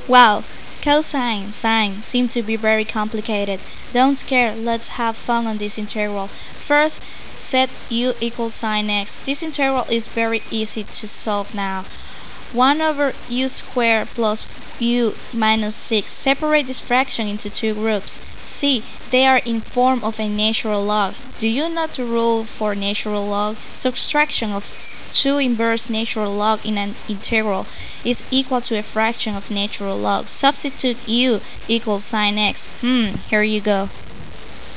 Wow, cosine, sine seem to be very complicated. Don't scare, let's have fun on this integral. First, set u equals sine x. This integral is very easy to solve now. 1 over u squared plus u minus 6. Separate this fraction into two groups. See, they are in form of a natural log. Do you know the rule for natural log? Subtraction of 2 inverse natural log in an integral is equal to a fraction of natural log. Substitute u equals sine x. Here you go.